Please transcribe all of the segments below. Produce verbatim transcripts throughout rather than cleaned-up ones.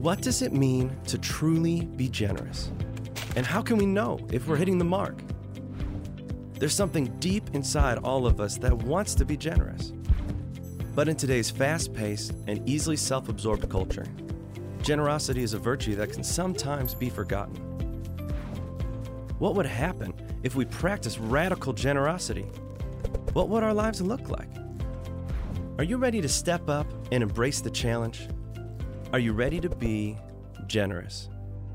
What does it mean to truly be generous? And how can we know if we're hitting the mark? There's something deep inside all of us that wants to be generous. But in today's fast-paced and easily self-absorbed culture, generosity is a virtue that can sometimes be forgotten. What would happen if we practiced radical generosity? What would our lives look like? Are you ready to step up and embrace the challenge? Are you ready to be generous?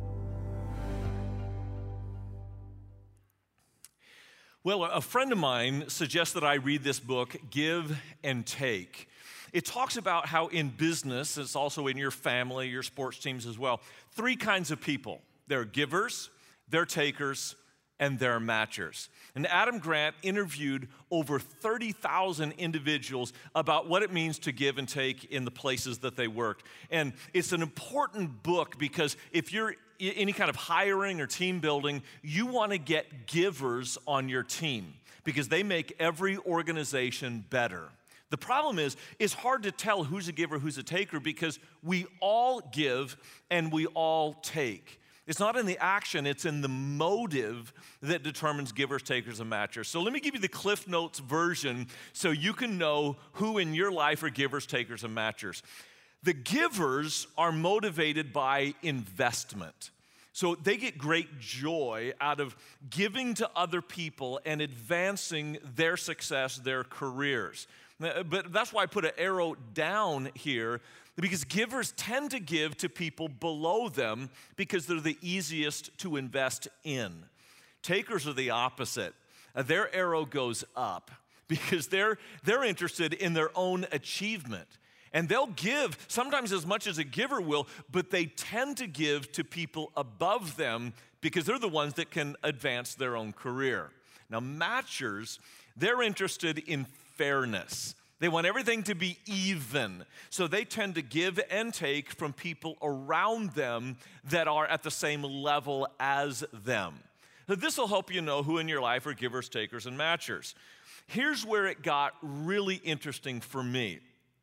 Well, a friend of mine suggests that I read this book, Give and Take. It talks about how in business, it's also in your family, your sports teams as well, three kinds of people. There are givers, there are takers, and there are matchers. And Adam Grant interviewed over thirty thousand individuals about what it means to give and take in the places that they worked. And it's an important book because if you're any kind of hiring or team building, you want to get givers on your team because they make every organization better. The problem is, it's hard to tell who's a giver, who's a taker, because we all give and we all take. It's not in the action, it's in the motive that determines givers, takers, and matchers. So let me give you the Cliff Notes version so you can know who in your life are givers, takers, and matchers. The givers are motivated by investment. So they get great joy out of giving to other people and advancing their success, their careers. But that's why I put an arrow down here, because givers tend to give to people below them because they're the easiest to invest in. Takers are the opposite. Their arrow goes up because they're, they're interested in their own achievement. And they'll give sometimes as much as a giver will, but they tend to give to people above them because they're the ones that can advance their own career. Now, matchers, they're interested in fairness. They want everything to be even. So they tend to give and take from people around them that are at the same level as them. Now, this will help you know who in your life are givers, takers, and matchers. Here's where it got really interesting for me.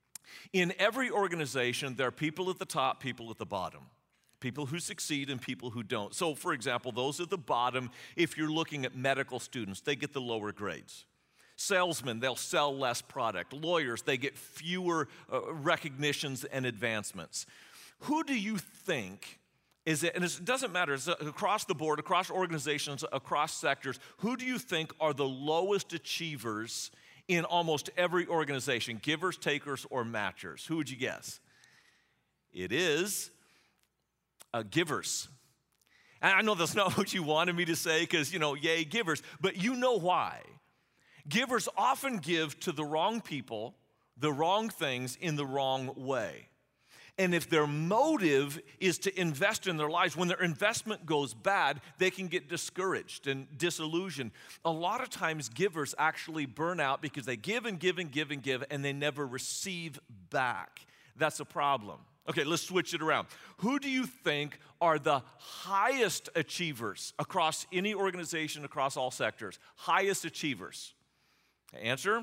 In every organization, there are people at the top, people at the bottom. People who succeed and people who don't. So, for example, those at the bottom, if you're looking at medical students, they get the lower grades. Salesmen, they'll sell less product. Lawyers, they get fewer uh, recognitions and advancements. Who do you think is it, and it doesn't matter, it's across the board, across organizations, across sectors, who do you think are the lowest achievers in almost every organization? Givers, takers, or matchers? Who would you guess? It is uh, givers. And I know that's not what you wanted me to say because, you know, yay, givers, but you know why. Givers often give to the wrong people, the wrong things in the wrong way. And if their motive is to invest in their lives, when their investment goes bad, they can get discouraged and disillusioned. A lot of times givers actually burn out because they give and give and give and give and they never receive back. That's a problem. Okay, let's switch it around. Who do you think are the highest achievers across any organization, across all sectors? Highest achievers? Answer,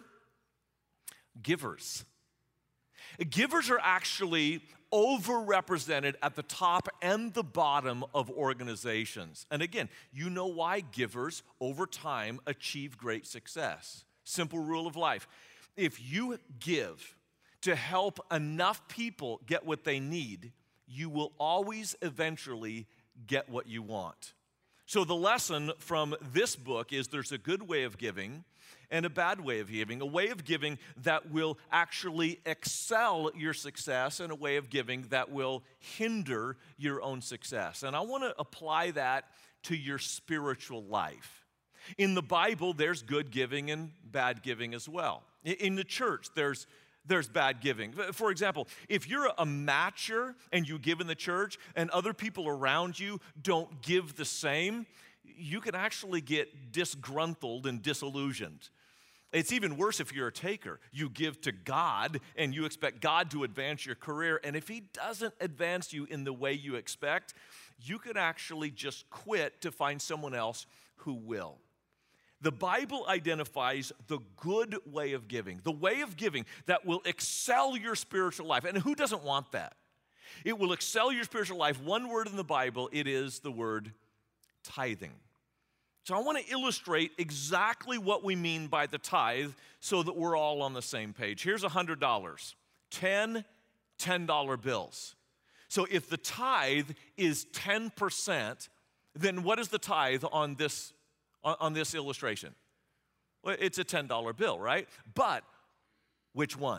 givers. Givers are actually overrepresented at the top and the bottom of organizations. And again, you know why givers over time achieve great success. Simple rule of life. If you give to help enough people get what they need, you will always eventually get what you want. So the lesson from this book is there's a good way of giving and a bad way of giving, a way of giving that will actually excel your success and a way of giving that will hinder your own success. And I want to apply that to your spiritual life. In the Bible, there's good giving and bad giving as well. In the church, there's There's bad giving. For example, if you're a matcher and you give in the church and other people around you don't give the same, you can actually get disgruntled and disillusioned. It's even worse if you're a taker. You give to God and you expect God to advance your career, and if He doesn't advance you in the way you expect, you could actually just quit to find someone else who will. The Bible identifies the good way of giving, the way of giving that will excel your spiritual life. And who doesn't want that? It will excel your spiritual life. One word in the Bible, it is the word tithing. So I want to illustrate exactly what we mean by the tithe so that we're all on the same page. Here's one hundred dollars, ten ten-dollar bills. So if the tithe is ten percent, then what is the tithe on this, on, on this illustration? Well, it's a ten-dollar bill, right? But which one?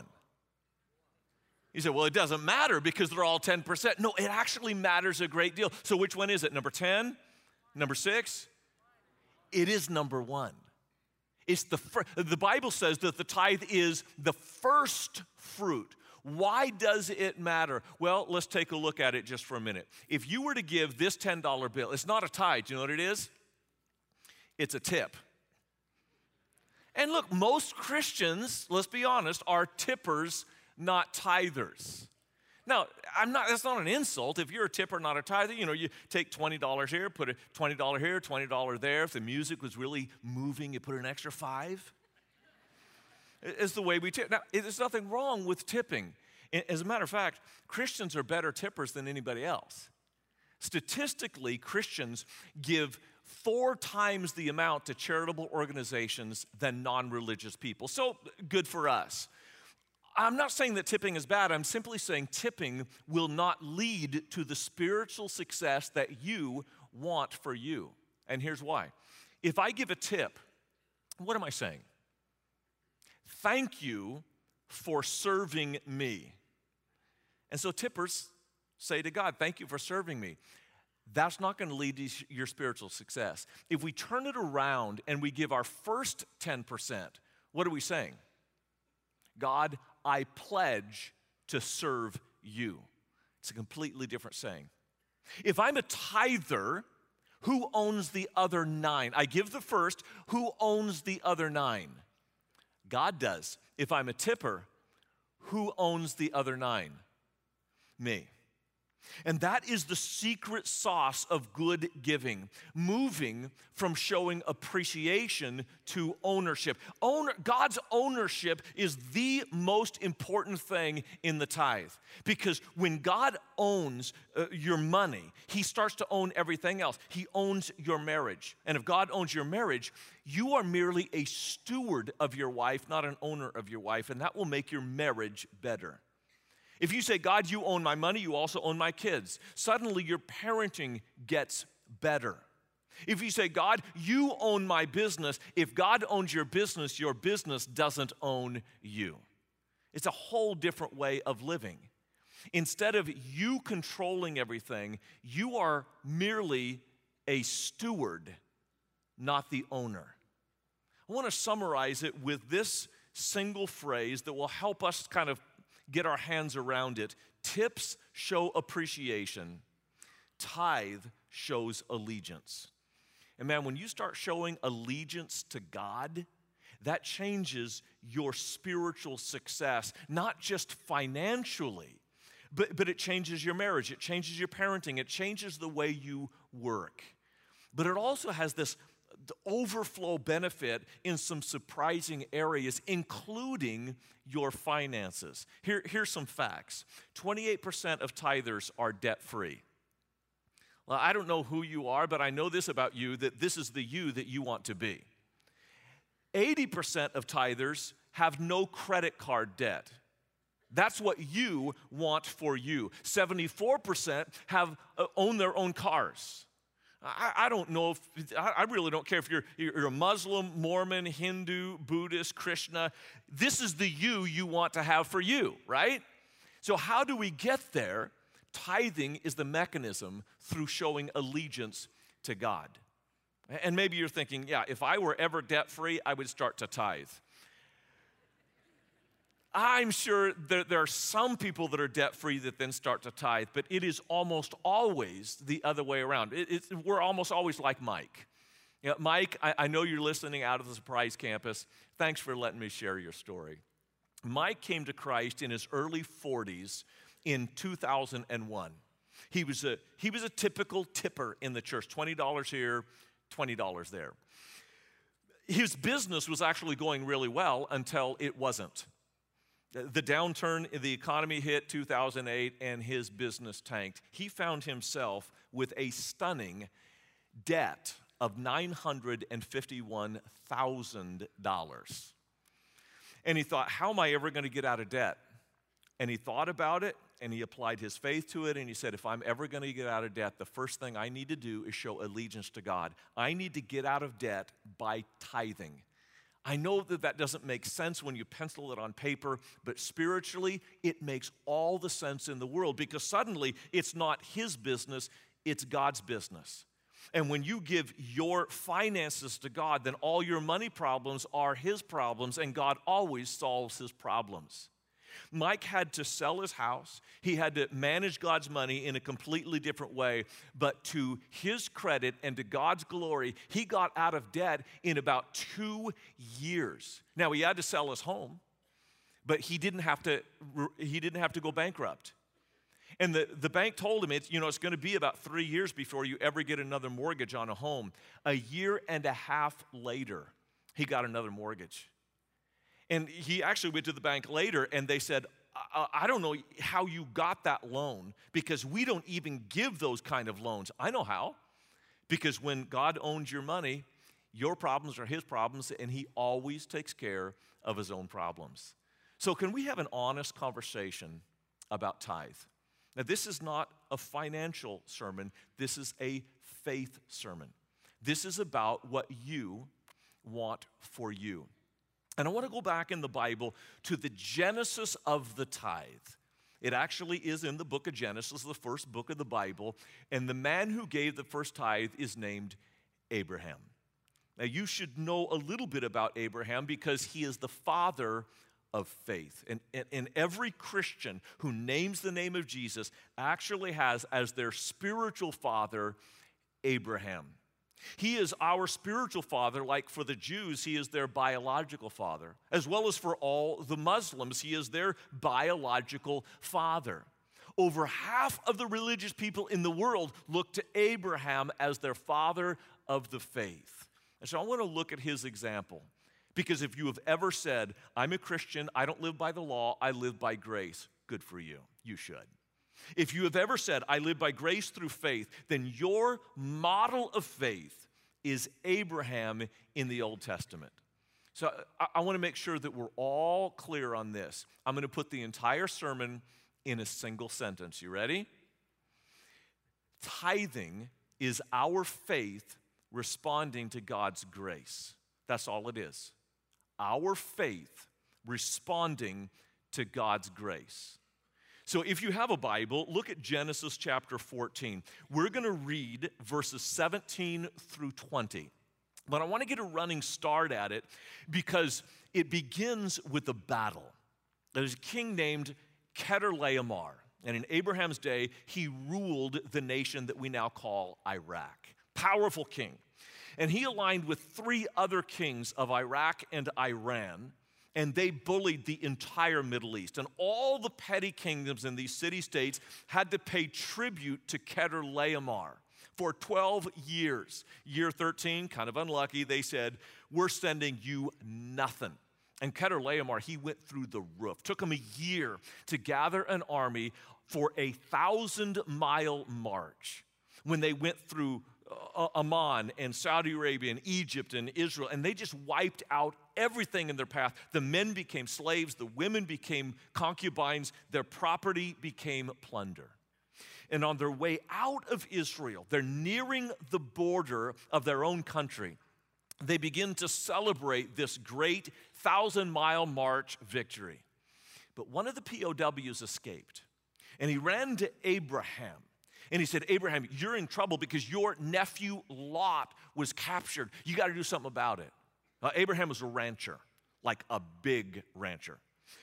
You say, well, it doesn't matter because they're all ten percent. No, it actually matters a great deal. So which one is it? Number ten? Number six? It is number one. It's the fir- the Bible says that the tithe is the first fruit. Why does it matter? Well, let's take a look at it just for a minute. If you were to give this ten-dollar bill, it's not a tithe. You know what it is? It's a tip. And look, most Christians, let's be honest, are tippers, not tithers. Now, I'm not, that's not an insult. If you're a tipper, not a tither, you know, you take twenty dollars here, put a twenty dollars here, twenty dollars there. If the music was really moving, you put an extra five. It's the way we tip. Now, there's nothing wrong with tipping. As a matter of fact, Christians are better tippers than anybody else. Statistically, Christians give four times the amount to charitable organizations than non-religious people. So, good for us. I'm not saying that tipping is bad. I'm simply saying tipping will not lead to the spiritual success that you want for you. And here's why. If I give a tip, what am I saying? Thank you for serving me. And so tippers say to God, thank you for serving me. That's not going to lead to your spiritual success. If we turn it around and we give our first ten percent, what are we saying? God, I pledge to serve you. It's a completely different saying. If I'm a tither, who owns the other nine? I give the first, who owns the other nine? God does. If I'm a tipper, who owns the other nine? Me. And that is the secret sauce of good giving, moving from showing appreciation to ownership. Owner, God's ownership is the most important thing in the tithe. Because when God owns uh, your money, He starts to own everything else. He owns your marriage. And if God owns your marriage, you are merely a steward of your wife, not an owner of your wife, and that will make your marriage better. If you say, God, you own my money, you also own my kids, suddenly your parenting gets better. If you say, God, you own my business, if God owns your business, your business doesn't own you. It's a whole different way of living. Instead of you controlling everything, you are merely a steward, not the owner. I want to summarize it with this single phrase that will help us kind of get our hands around it. Tips show appreciation. Tithe shows allegiance. And man, when you start showing allegiance to God, that changes your spiritual success, not just financially, but, but it changes your marriage, it changes your parenting, it changes the way you work. But it also has this overflow benefit in some surprising areas, including your finances. Here, here's some facts. twenty-eight percent of tithers are debt-free. Well, I don't know who you are, but I know this about you, that this is the you that you want to be. eighty percent of tithers have no credit card debt. That's what you want for you. seventy-four percent have uh, own their own cars. I, I don't know if, I, I really don't care if you're, you're a Muslim, Mormon, Hindu, Buddhist, Krishna. This is the you you want to have for you, right? So how do we get there? Tithing is the mechanism through showing allegiance to God. And maybe you're thinking, yeah, if I were ever debt-free, I would start to tithe. I'm sure that there are some people that are debt-free that then start to tithe, but it is almost always the other way around. It, it, we're almost always like Mike. You know, Mike, I, I know you're listening out of the Surprise Campus. Thanks for letting me share your story. Mike came to Christ in his early forties in two thousand one. He was a, he was a typical tipper in the church, twenty dollars here, twenty dollars there. His business was actually going really well until it wasn't. The downturn in the economy hit two thousand eight and his business tanked. He found himself with a stunning debt of nine hundred fifty-one thousand dollars. And he thought, how am I ever going to get out of debt? And he thought about it, and he applied his faith to it, and he said, if I'm ever going to get out of debt, the first thing I need to do is show allegiance to God. I need to get out of debt by tithing. I know that that doesn't make sense when you pencil it on paper, but spiritually, it makes all the sense in the world, because suddenly it's not his business, it's God's business. And when you give your finances to God, then all your money problems are his problems, and God always solves his problems. Mike had to sell his house. He had to manage God's money in a completely different way. But to his credit and to God's glory, he got out of debt in about two years. Now, he had to sell his home, but he didn't have to, he didn't have to go bankrupt. And the, the bank told him, it's, you know, it's going to be about three years before you ever get another mortgage on a home. A year and a half later, he got another mortgage. And he actually went to the bank later, and they said, I, I don't know how you got that loan, because we don't even give those kind of loans. I know how. Because when God owns your money, your problems are his problems, and he always takes care of his own problems. So can we have an honest conversation about tithe? Now, this is not a financial sermon. This is a faith sermon. This is about what you want for you. And I want to go back in the Bible to the genesis of the tithe. It actually is in the book of Genesis, the first book of the Bible, and the man who gave the first tithe is named Abraham. Now, you should know a little bit about Abraham because he is the father of faith. And, and, and every Christian who names the name of Jesus actually has as their spiritual father Abraham. He is our spiritual father, like for the Jews, he is their biological father. As well as for all the Muslims, he is their biological father. Over half of the religious people in the world look to Abraham as their father of the faith. And so I want to look at his example. Because if you have ever said, I'm a Christian, I don't live by the law, I live by grace, good for you. You should. If you have ever said, I live by grace through faith, then your model of faith is Abraham in the Old Testament. So I, I want to make sure that we're all clear on this. I'm going to put the entire sermon in a single sentence. You ready? Tithing is our faith responding to God's grace. That's all it is. Our faith responding to God's grace. So if you have a Bible, look at Genesis chapter fourteen. We're going to read verses seventeen through twenty. But I want to get a running start at it because it begins with a battle. There's a king named Chedorlaomer, and in Abraham's day, he ruled the nation that we now call Iraq. Powerful king. And he aligned with three other kings of Iraq and Iran, and they bullied the entire Middle East. And all the petty kingdoms in these city-states had to pay tribute to Chedorlaomer for twelve years. Year thirteen, kind of unlucky, they said, we're sending you nothing. And Chedorlaomer, he went through the roof. Took him a year to gather an army for a thousand-mile march. When they went through uh, Amman and Saudi Arabia and Egypt and Israel, and they just wiped out everything in their path. The men became slaves, the women became concubines, their property became plunder. And on their way out of Israel, they're nearing the border of their own country. They begin to celebrate this great thousand-mile march victory. But one of the P O Ws escaped, and he ran to Abraham. And he said, Abraham, you're in trouble because your nephew Lot was captured. You got to do something about it. Uh, Abraham was a rancher, like a big rancher.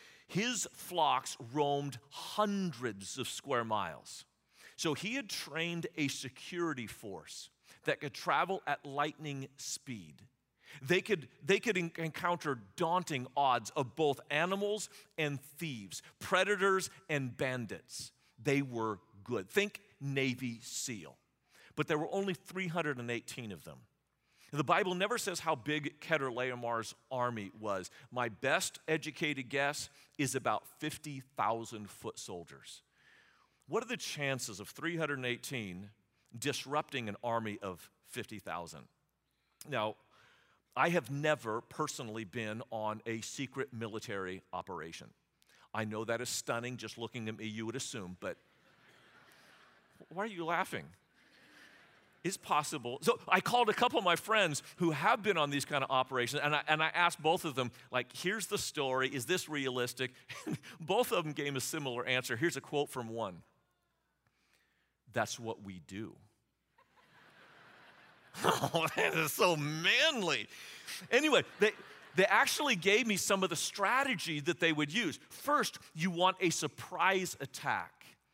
His flocks roamed hundreds of square miles. So he had trained a security force that could travel at lightning speed. They could, they could encounter daunting odds of both animals and thieves, predators and bandits. They were good. Think Navy SEAL. But there were only three hundred eighteen of them. The Bible never says how big Chedorlaomer's army was. My best educated guess is about fifty thousand foot soldiers. What are the chances of three hundred eighteen disrupting an army of fifty thousand? Now, I have never personally been on a secret military operation. I know that is stunning. Just looking at me, you would assume, but why are you laughing? It's possible. So I called a couple of my friends who have been on these kind of operations, and I, and I asked both of them, like, here's the story. Is this realistic? Both of them gave a similar answer. Here's a quote from one. That's what we do. Oh, that is so manly. Anyway, they, they actually gave me some of the strategy that they would use. First, you want a surprise attack.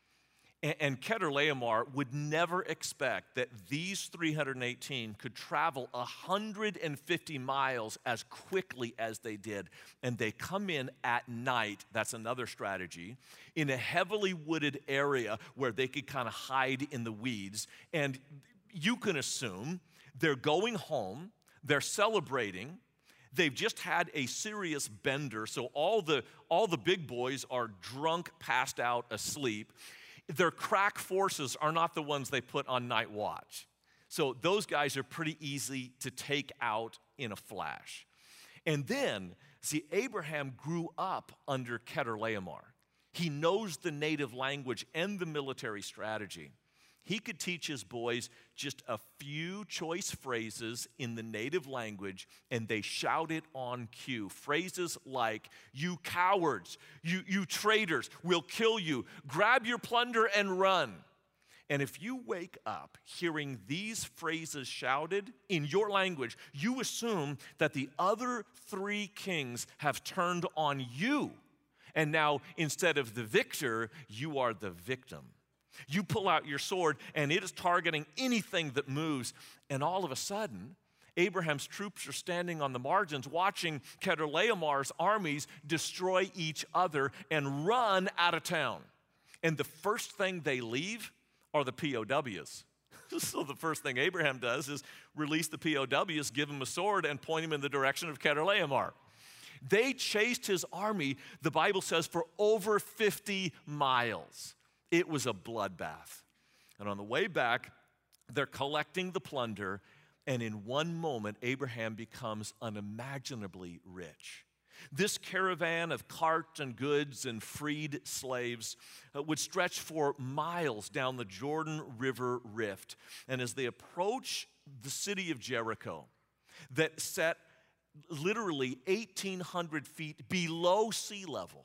And Chedorlaomer would never expect that these three hundred eighteen could travel one hundred fifty miles as quickly as they did. And they come in at night, that's another strategy, in a heavily wooded area where they could kind of hide in the weeds. And you can assume they're going home, they're celebrating, they've just had a serious bender, so all the, all the big boys are drunk, passed out, asleep. Their crack forces are not the ones they put on night watch. So those guys are pretty easy to take out in a flash. And then, see, Abraham grew up under Chedorlaomer. He knows the native language and the military strategy. He could teach his boys just a few choice phrases in the native language, and they shout it on cue. Phrases like, you cowards, you, you traitors, we'll kill you, grab your plunder and run. And if you wake up hearing these phrases shouted in your language, you assume that the other three kings have turned on you. And now, instead of the victor, you are the victim. You pull out your sword, and it is targeting anything that moves. And all of a sudden, Abraham's troops are standing on the margins watching Chedorlaomer's armies destroy each other and run out of town. And the first thing they leave are the P O Ws. So the first thing Abraham does is release the P O Ws, give them a sword, and point them in the direction of Chedorlaomer. They chased his army, the Bible says, for over fifty miles. It was a bloodbath. And on the way back, they're collecting the plunder, and in one moment, Abraham becomes unimaginably rich. This caravan of carts and goods and freed slaves uh, would stretch for miles down the Jordan River Rift. And as they approach the city of Jericho, that sat literally eighteen hundred feet below sea level,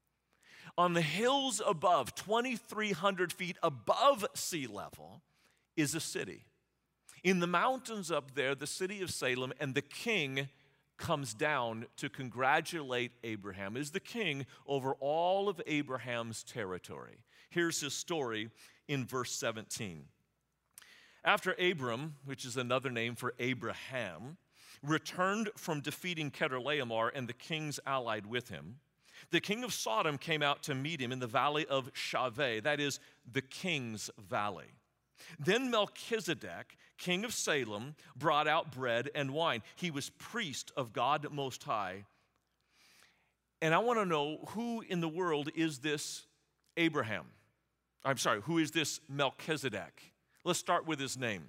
on the hills above, twenty-three hundred feet above sea level, is a city. In the mountains up there, the city of Salem, and the king comes down to congratulate Abraham. Is the king over all of Abraham's territory. Here's his story in verse seventeen. After Abram, which is another name for Abraham, returned from defeating Chedorlaomer and the kings allied with him, the king of Sodom came out to meet him in the valley of Shaveh, that is, the king's valley. Then Melchizedek, king of Salem, brought out bread and wine. He was priest of God Most High. And I want to know, who in the world is this Abraham? I'm sorry, who is this Melchizedek? Let's start with his name.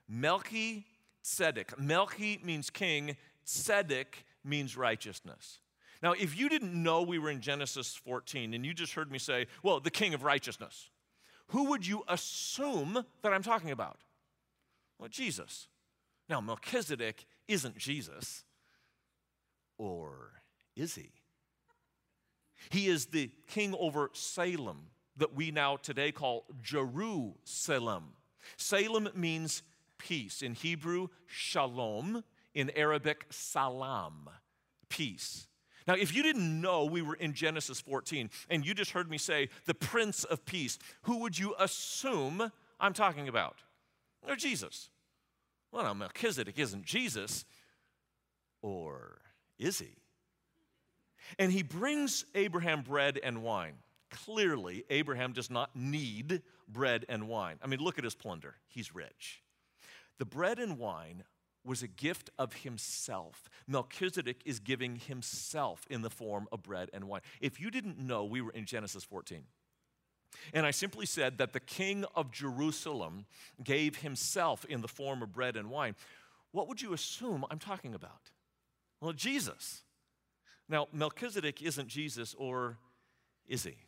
Melchizedek. Melchi means king. Tzedek means righteousness. Now, if you didn't know we were in Genesis fourteen and you just heard me say, well, the king of righteousness, who would you assume that I'm talking about? Well, Jesus. Now, Melchizedek isn't Jesus. Or is he? He is the king over Salem that we now today call Jerusalem. Salem means peace. In Hebrew, shalom. In Arabic, salam, peace. Now, if you didn't know we were in Genesis fourteen and you just heard me say the Prince of Peace, who would you assume I'm talking about? Or Jesus. Well, now, Melchizedek isn't Jesus. Or is he? And he brings Abraham bread and wine. Clearly, Abraham does not need bread and wine. I mean, look at his plunder. He's rich. The bread and wine was a gift of himself. Melchizedek is giving himself in the form of bread and wine. If you didn't know, we were in Genesis fourteen. And I simply said that the king of Jerusalem gave himself in the form of bread and wine. What would you assume I'm talking about? Well, Jesus. Now, Melchizedek isn't Jesus, or is he?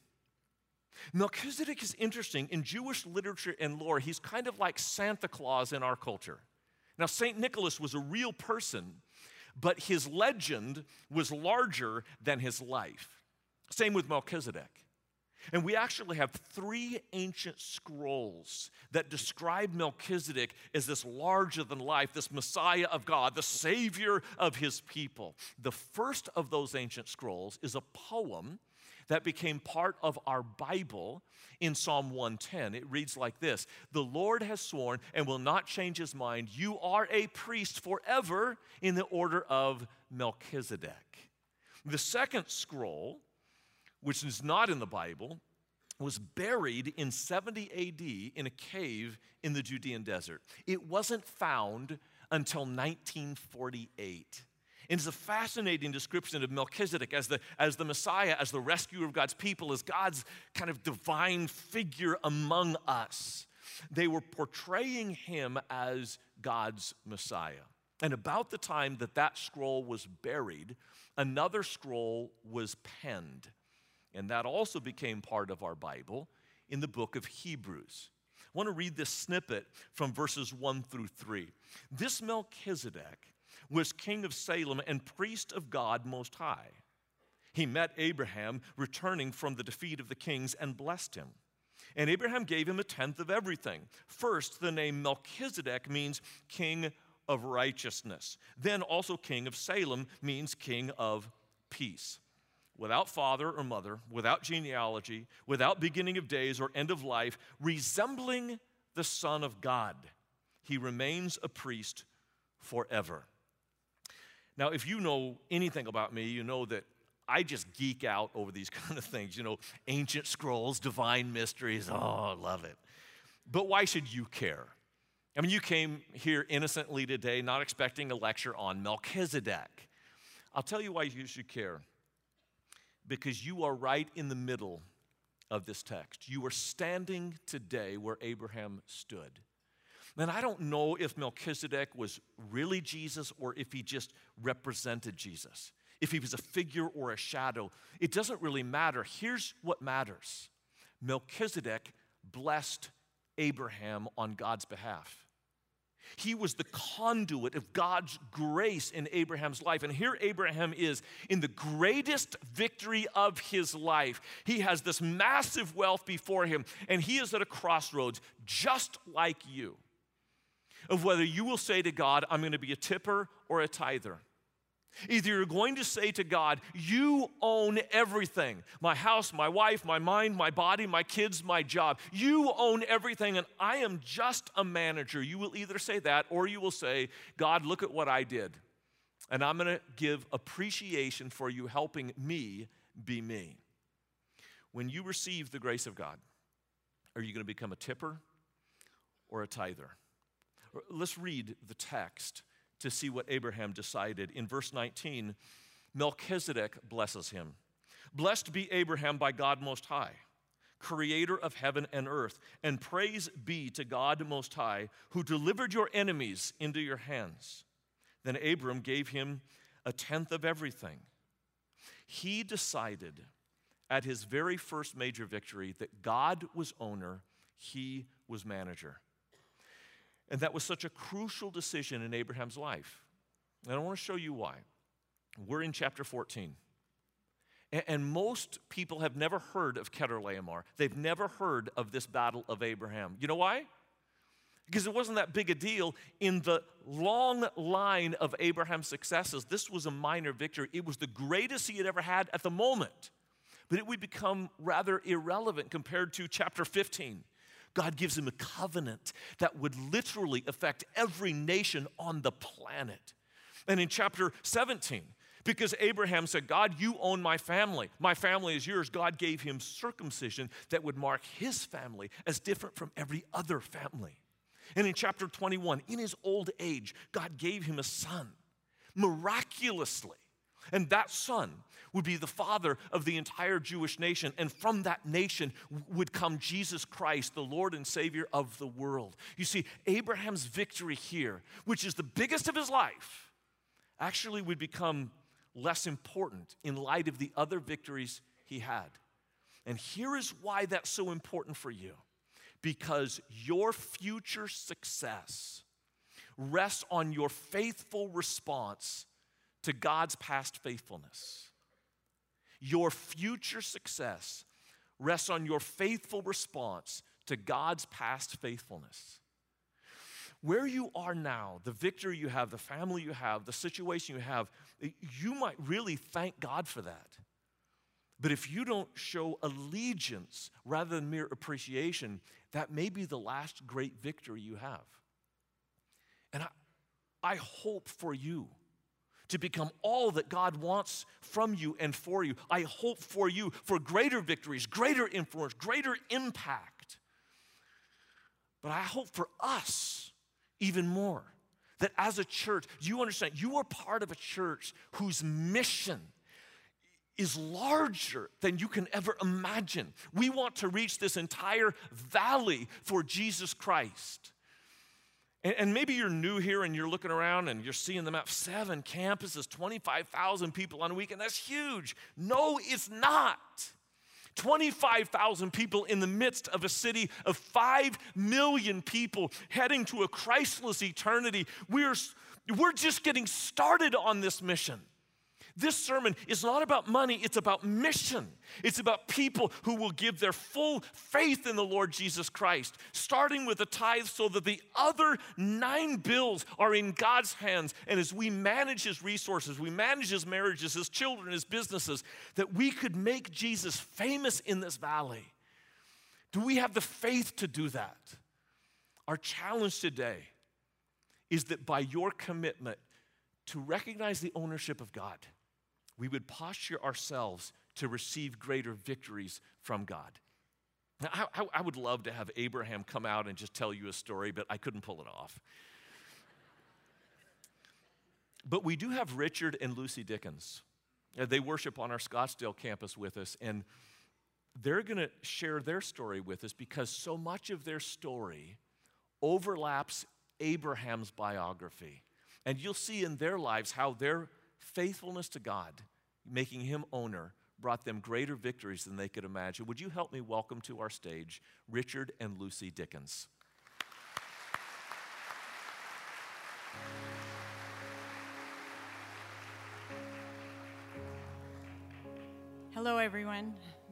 Melchizedek is interesting. In Jewish literature and lore, he's kind of like Santa Claus in our culture. Now, Saint Nicholas was a real person, but his legend was larger than his life. Same with Melchizedek. And we actually have three ancient scrolls that describe Melchizedek as this larger than life, this Messiah of God, the Savior of his people. The first of those ancient scrolls is a poem that became part of our Bible in Psalm one ten. It reads like this: "The Lord has sworn and will not change his mind. You are a priest forever in the order of Melchizedek." The second scroll, which is not in the Bible, was buried in seventy A D in a cave in the Judean desert. It wasn't found until nineteen forty-eight. And it's a fascinating description of Melchizedek as the, as the Messiah, as the rescuer of God's people, as God's kind of divine figure among us. They were portraying him as God's Messiah. And about the time that that scroll was buried, another scroll was penned. And that also became part of our Bible in the book of Hebrews. I want to read this snippet from verses one through three. This Melchizedek was king of Salem and priest of God Most High. He met Abraham returning from the defeat of the kings and blessed him. And Abraham gave him a tenth of everything. First, the name Melchizedek means king of righteousness. Then also king of Salem means king of peace. Without father or mother, without genealogy, without beginning of days or end of life, resembling the Son of God, he remains a priest forever. Now, if you know anything about me, you know that I just geek out over these kind of things, you know, ancient scrolls, divine mysteries. Oh, I love it. But why should you care? I mean, you came here innocently today, not expecting a lecture on Melchizedek. I'll tell you why you should care. Because you are right in the middle of this text. You are standing today where Abraham stood. And I don't know if Melchizedek was really Jesus or if he just represented Jesus. If he was a figure or a shadow. It doesn't really matter. Here's what matters. Melchizedek blessed Abraham on God's behalf. He was the conduit of God's grace in Abraham's life. And here Abraham is in the greatest victory of his life. He has this massive wealth before him, and he is at a crossroads just like you, of whether you will say to God, I'm going to be a tipper or a tither. Either you're going to say to God, you own everything. My house, my wife, my mind, my body, my kids, my job. You own everything and I am just a manager. You will either say that or you will say, God, look at what I did. And I'm going to give appreciation for you helping me be me. When you receive the grace of God, are you going to become a tipper or a tither? Let's read the text to see what Abraham decided. In verse nineteen, Melchizedek blesses him. Blessed be Abraham by God Most High, creator of heaven and earth, and praise be to God Most High, who delivered your enemies into your hands. Then Abram gave him a tenth of everything. He decided at his very first major victory that God was owner, he was manager. And that was such a crucial decision in Abraham's life. And I want to show you why. We're in chapter fourteen. And most people have never heard of Chedorlaomer. They've never heard of this battle of Abraham. You know why? Because it wasn't that big a deal. In the long line of Abraham's successes, this was a minor victory. It was the greatest he had ever had at the moment. But it would become rather irrelevant compared to chapter fifteen. God gives him a covenant that would literally affect every nation on the planet. And in chapter seventeen, because Abraham said, God, you own my family. My family is yours. God gave him circumcision that would mark his family as different from every other family. And in chapter twenty-one, in his old age, God gave him a son, miraculously. And that son would be the father of the entire Jewish nation. And from that nation would come Jesus Christ, the Lord and Savior of the world. You see, Abraham's victory here, which is the biggest of his life, actually would become less important in light of the other victories he had. And here is why that's so important for you. Because your future success rests on your faithful response to God's past faithfulness. Your future success rests on your faithful response to God's past faithfulness. Where you are now, the victory you have, the family you have, the situation you have, you might really thank God for that. But if you don't show allegiance rather than mere appreciation, that may be the last great victory you have. And I, I hope for you to become all that God wants from you and for you. I hope for you for greater victories, greater influence, greater impact. But I hope for us even more, that as a church, you understand, you are part of a church whose mission is larger than you can ever imagine. We want to reach this entire valley for Jesus Christ. And, and maybe you're new here and you're looking around and you're seeing the map. Seven campuses, twenty-five thousand people on a weekend. That's huge. No, it's not. twenty-five thousand people in the midst of a city of five million people heading to a Christless eternity. We're, we're just getting started on this mission. This sermon is not about money, it's about mission. It's about people who will give their full faith in the Lord Jesus Christ, starting with the tithe so that the other nine bills are in God's hands. And as we manage his resources, we manage his marriages, his children, his businesses, that we could make Jesus famous in this valley. Do we have the faith to do that? Our challenge today is that by your commitment to recognize the ownership of God, we would posture ourselves to receive greater victories from God. Now, I, I would love to have Abraham come out and just tell you a story, but I couldn't pull it off. But we do have Richard and Lucy Dickens. They worship on our Scottsdale campus with us, and they're going to share their story with us because so much of their story overlaps Abraham's biography. And you'll see in their lives how their faithfulness to God, making him owner, brought them greater victories than they could imagine. Would you help me welcome to our stage Richard and Lucy Dickens? Hello, everyone.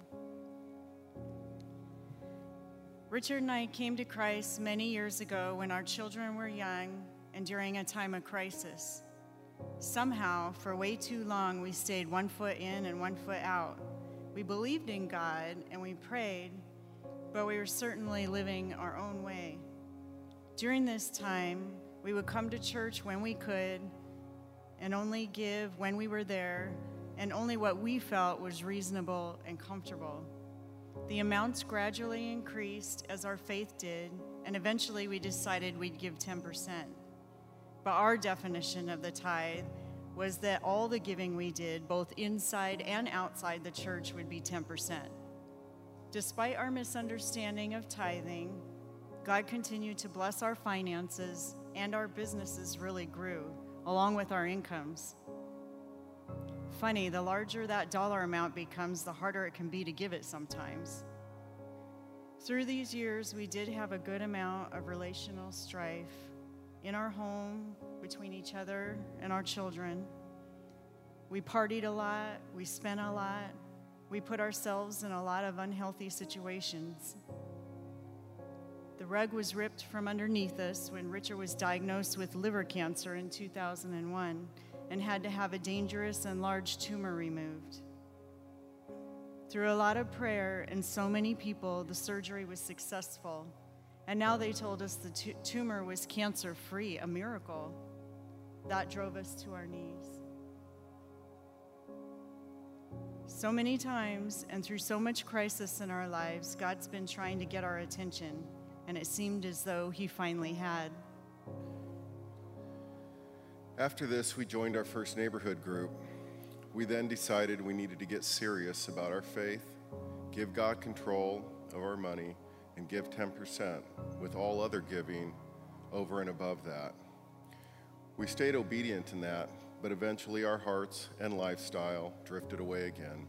Richard and I came to Christ many years ago when our children were young and during a time of crisis. Somehow, for way too long, we stayed one foot in and one foot out. We believed in God and we prayed, but we were certainly living our own way. During this time, we would come to church when we could and only give when we were there and only what we felt was reasonable and comfortable. The amounts gradually increased as our faith did, and eventually we decided we'd give ten percent. But our definition of the tithe was that all the giving we did, both inside and outside the church, would be ten percent. Despite our misunderstanding of tithing, God continued to bless our finances, and our businesses really grew, along with our incomes. Funny, the larger that dollar amount becomes, the harder it can be to give it sometimes. Through these years, we did have a good amount of relational strife in our home, between each other and our children. We partied a lot, we spent a lot, we put ourselves in a lot of unhealthy situations. The rug was ripped from underneath us when Richard was diagnosed with liver cancer in two thousand one and had to have a dangerous and large tumor removed. Through a lot of prayer and so many people, the surgery was successful. And now they told us the t- tumor was cancer-free, a miracle. That drove us to our knees. So many times and through so much crisis in our lives, God's been trying to get our attention, and it seemed as though he finally had. After this, we joined our first neighborhood group. We then decided we needed to get serious about our faith, give God control of our money, and give ten percent, with all other giving over and above that. We stayed obedient in that, but eventually our hearts and lifestyle drifted away again.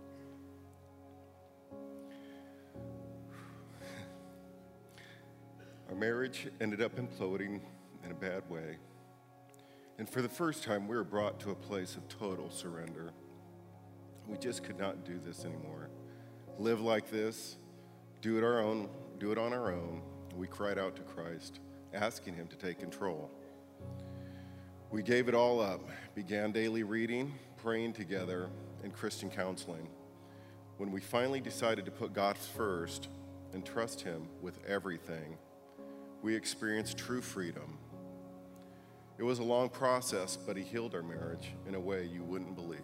Our marriage ended up imploding in a bad way. And for the first time, we were brought to a place of total surrender. We just could not do this anymore. Live like this, do it our own, do it on our own. We cried out to Christ, asking him to take control. We gave it all up, began daily reading, praying together, and Christian counseling. When we finally decided to put God first and trust him with everything, we experienced true freedom. It was a long process, but he healed our marriage in a way you wouldn't believe.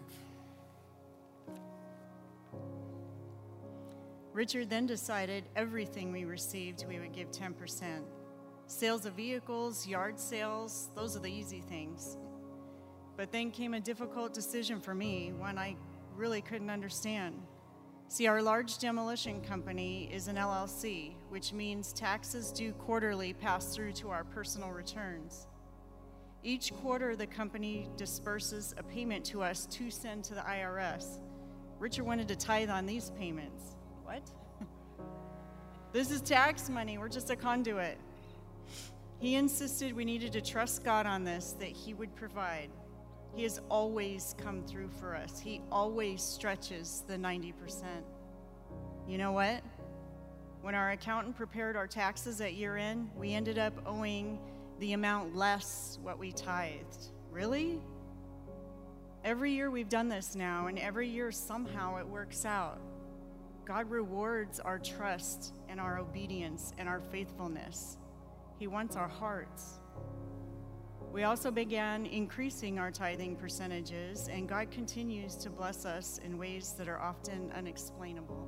Richard then decided everything we received we would give ten percent. Sales of vehicles, yard sales, those are the easy things. But then came a difficult decision for me, one I really couldn't understand. See, our large demolition company is an L L C, which means taxes due quarterly pass through to our personal returns. Each quarter, the company disperses a payment to us to send to the I R S. Richard wanted to tithe on these payments. What? This is tax money. We're just a conduit. He insisted we needed to trust God on this, that he would provide. He has always come through for us. He always stretches the ninety percent. You know what? When our accountant prepared our taxes at year end, we ended up owing the amount less what we tithed. Really? Every year we've done this now, and every year somehow it works out. God rewards our trust and our obedience and our faithfulness. He wants our hearts. We also began increasing our tithing percentages, and God continues to bless us in ways that are often unexplainable.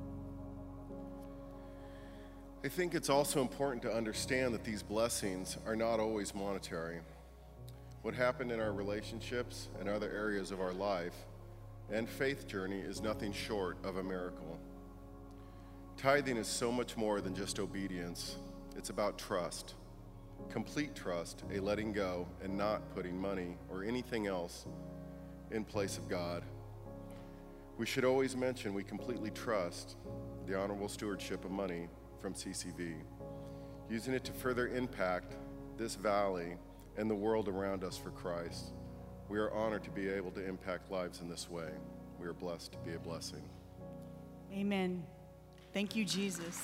I think it's also important to understand that these blessings are not always monetary. What happened in our relationships and other areas of our life and faith journey is nothing short of a miracle. Tithing is so much more than just obedience. It's about trust, complete trust, a letting go and not putting money or anything else in place of God. We should always mention we completely trust the honorable stewardship of money from C C V, using it to further impact this valley and the world around us for Christ. We are honored to be able to impact lives in this way. We are blessed to be a blessing. Amen. Thank you, Jesus.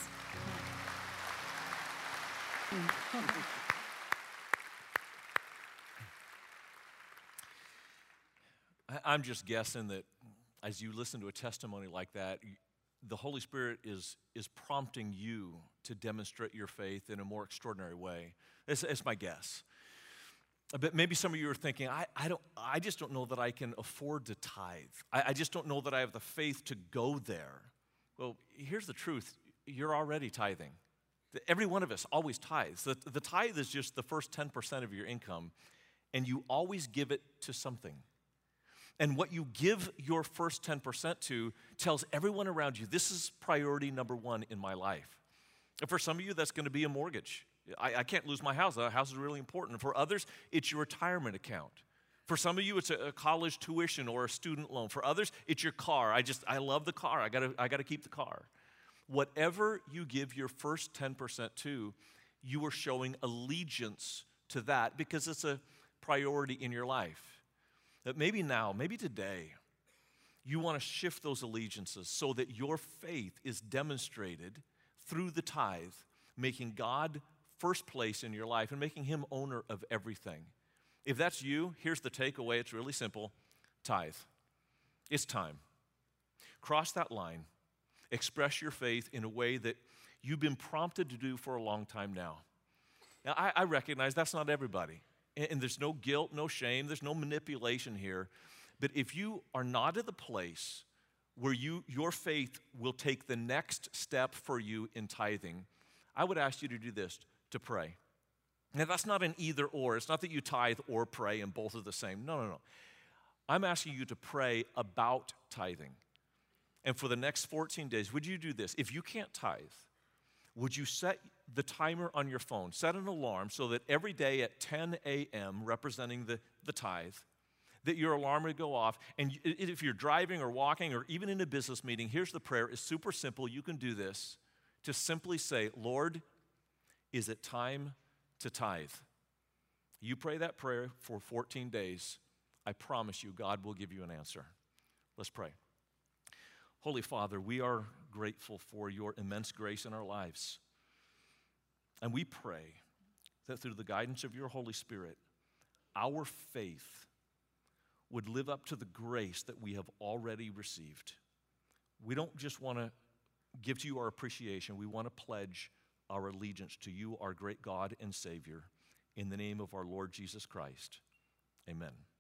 I'm just guessing that as you listen to a testimony like that, the Holy Spirit is, is prompting you to demonstrate your faith in a more extraordinary way. It's, it's my guess. But maybe some of you are thinking, I, I, don't, I just don't know that I can afford to tithe. I, I just don't know that I have the faith to go there. Well, here's the truth. You're already tithing. Every one of us always tithes. The, the tithe is just the first ten percent of your income, and you always give it to something. And what you give your first ten percent to tells everyone around you, this is priority number one in my life. And for some of you, that's going to be a mortgage. I, I can't lose my house. The house is really important. For others, it's your retirement account. For some of you, it's a, a college tuition or a student loan. For others, it's your car. I just, I love the car. I gotta, I gotta keep the car. Whatever you give your first ten percent to, you are showing allegiance to that because it's a priority in your life. That maybe now, maybe today, you want to shift those allegiances so that your faith is demonstrated through the tithe, making God first place in your life and making him owner of everything. If that's you, here's the takeaway. It's really simple. Tithe. It's time. Cross that line. Express your faith in a way that you've been prompted to do for a long time now. Now, I, I recognize that's not everybody. And there's no guilt, no shame, there's no manipulation here. But if you are not at the place where you, your faith will take the next step for you in tithing, I would ask you to do this, to pray. Now, that's not an either or. It's not that you tithe or pray and both are the same. No, no, no. I'm asking you to pray about tithing. And for the next fourteen days, would you do this? If you can't tithe, would you set the timer on your phone, set an alarm so that every day at ten a.m., representing the, the tithe, that your alarm would go off. And if you're driving or walking or even in a business meeting, here's the prayer. It's super simple. You can do this. To simply say, Lord, is it time to tithe? You pray that prayer for fourteen days. I promise you, God will give you an answer. Let's pray. Holy Father, we are grateful for your immense grace in our lives. And we pray that through the guidance of your Holy Spirit, our faith would live up to the grace that we have already received. We don't just want to give to you our appreciation. We want to pledge our allegiance to you, our great God and Savior, in the name of our Lord Jesus Christ. Amen.